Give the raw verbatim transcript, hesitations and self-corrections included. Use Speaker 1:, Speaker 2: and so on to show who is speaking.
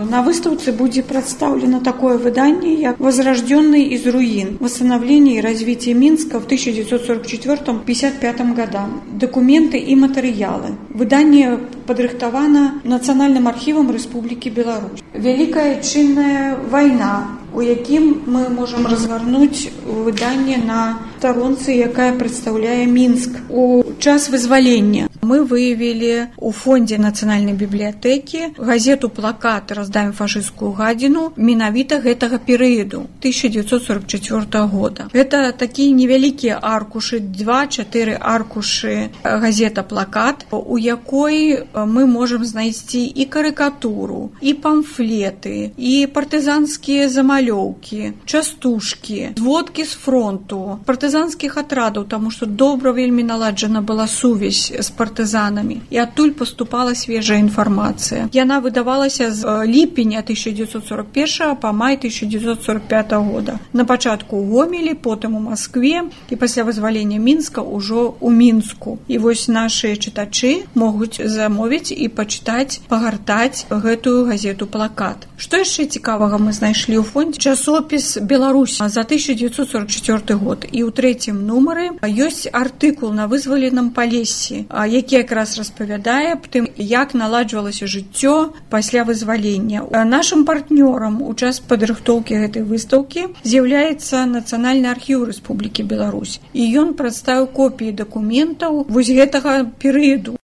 Speaker 1: На выставцы будзе прадстаўлена такое выданне, як «Возрожденный из руин. Восстановление и развитие Минска в тысяча девятьсот сорок четвёртом — пятьдесят пятом годам. Документы и материалы». Выданне падрыхтавана Нацыянальным архівам Рэспублікі Беларусь. Вялікая чынная вайна, у якім мы можам разгарнуць выданне на старонцы, якая прадстаўляе Мінск у час вызвалення. Мы выявілі у фондзе Нацыянальнай бібліятэкі газету «Плакат. Раздаем фашысцкую гадзіну» менавіта гэтага перыяду тысяча девятьсот сорок четвёртого года. Гэта такія невялікія аркушы, два-чатыры аркушы газета «Плакат», у якой мы можам знайсці і карыкатуру, і памфлеты, і партызанскія замалёўкі, частушкі, зводкі з фронту, партызанскіх атрадаў, таму што добра вельмі наладжана была сувязь з партызанамі, і адтуль паступала свежая інфармацыя. Яна выдавалася з ліпеня тысяча девятьсот сорок первого па май тысяча девятьсот сорок пятого года. На пачатку ў Гомелі, потым у Маскве і пасля вызвалення Мінска ўжо ў Мінску. І вось нашы чытачы могуць замовіць і пачытаць, пагартаць гэтую газету «Плакат». Што яшчэ цікавага мы знайшлі ў фондзе? Часопіс «Беларусь» за тысяча девятьсот сорок четвёрты год. І ў трэцім нумары ёсць артыкул на вызваленым Палессі, які якраз распавядае аб тым, як наладжвалася жыццё пасля вызвалення. Нашым партнёрам у час падрыхтоўкі гэтай выстаўкі з'яўляецца Нацыянальны архіў Рэспублікі Беларусь. І ён прадставіў копіі дакументаў вось гэтага перыяду.